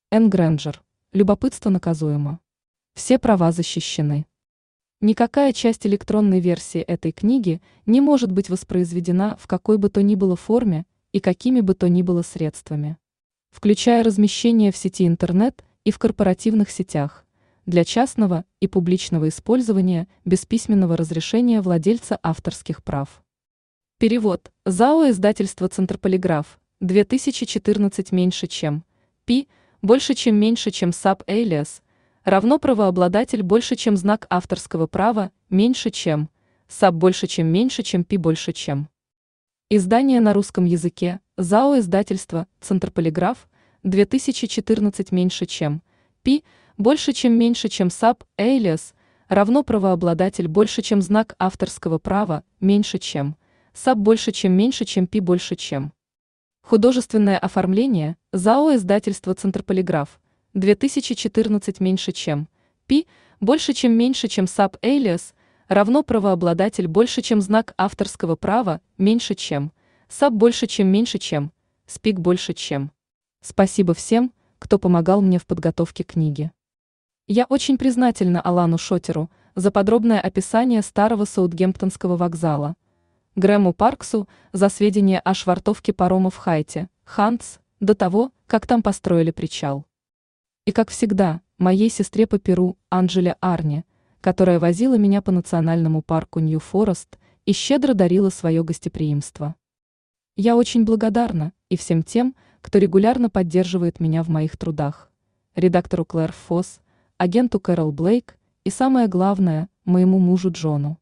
Энн Грэнджер. Любопытство наказуемо. Все права защищены. Никакая часть электронной версии этой книги не может быть воспроизведена в какой бы то ни было форме и какими бы то ни было средствами, включая размещение в сети интернет и в корпоративных сетях, для частного и публичного использования без письменного разрешения владельца авторских прав. Перевод. ЗАО издательство Центрополиграф. 2014 меньше чем. Пи больше чем меньше чем саб alias равно правообладатель больше чем знак авторского права меньше чем. Саб больше чем меньше чем пи больше чем. Издание на русском языке. ЗАО издательство Центрополиграф. 2014 меньше чем. Пи больше чем меньше чем саб alias равно правообладатель больше чем знак авторского права меньше чем. Саб больше чем меньше чем пи больше чем. Художественное оформление. ЗАО издательство Центрополиграф. 2014 меньше чем. Пи больше чем меньше чем саб alias равно правообладатель больше чем знак авторского права меньше чем. Саб больше чем меньше чем. Спик больше чем. Спасибо всем, кто помогал мне в подготовке книги. Я очень признательна Алану Шотеру за подробное описание старого Саутгемптонского вокзала, Грэму Парксу за сведения о швартовке парома в Хайте, Хантс, до того, как там построили причал. И, как всегда, моей сестре по Перу, Анджеле Арне, которая возила меня по национальному парку Нью-Форест и щедро дарила свое гостеприимство. Я очень благодарна и всем тем, кто регулярно поддерживает меня в моих трудах. Редактору Клэр Фосс, агенту Кэрол Блейк и, самое главное, моему мужу Джону.